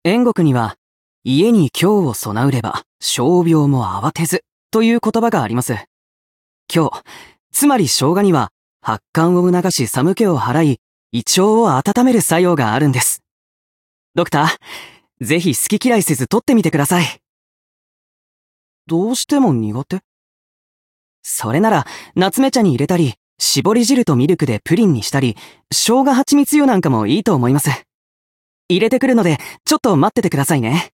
燕国には、家に今日を備うれば、傷病も慌てず、という言葉があります。今日、つまり生姜には、発汗を促し寒気を払い、胃腸を温める作用があるんです。ドクター、ぜひ好き嫌いせず取ってみてください。どうしても苦手？それなら、夏目茶に入れたり、絞り汁とミルクでプリンにしたり、生姜蜂蜜湯なんかもいいと思います。入れてくるので、ちょっと待っててくださいね。